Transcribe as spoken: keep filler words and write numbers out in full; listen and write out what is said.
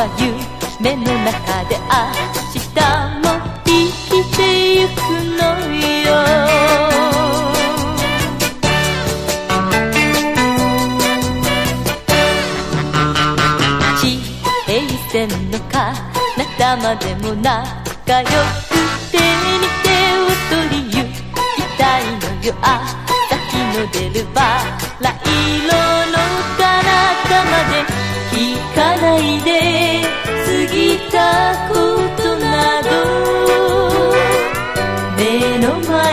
は夢の中で明日も生きてゆくのよ。地平線の彼方までも仲良く手に手を取り行きたいのよ。朝日の出るバラ色の彼方まで